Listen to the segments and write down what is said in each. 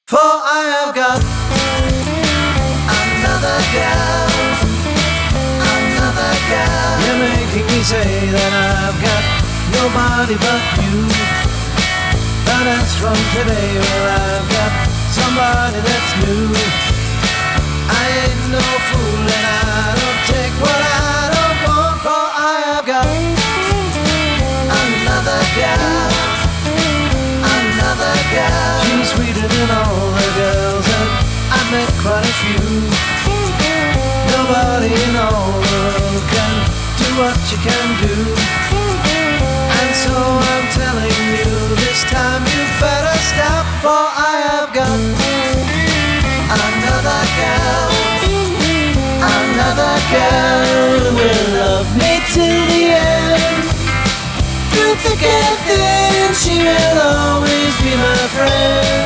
For I have got another gal, another gal. You're making me say that I've got nobody but you. But as from today, well, I've got somebody that's new. I ain't no fool and I don't take what I don't want. For I have got another gal, another gal. She's sweeter than all the girls, and I met quite a few. Nobody in all the world can do what you can do. And so I'm telling you, this time you better stop. For I have got another gal, another gal who will love me till the end. Through thick and thin, she will always be my friend.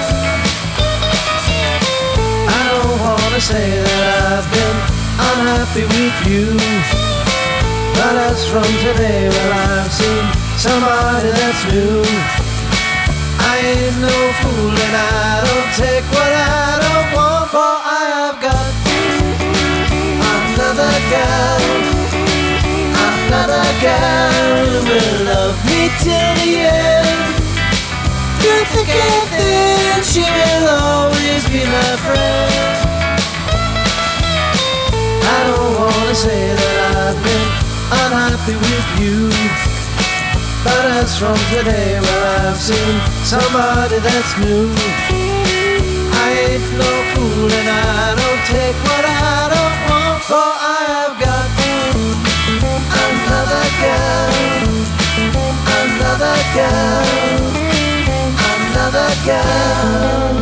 I don't wanna say that I've been unhappy with you, but as from today, well, I've seen somebody that's new. I ain't no fool and I don't take what I don't want. For I have got another gal, another gal who will love me till the end. Through thick and thin, she will always be my friend. I don't wanna say that I've been unhappy with you, but as from today, well, I've seen somebody that's new. I ain't no fool and I don't take what I don't want. For I have got another gal, another gal, another gal.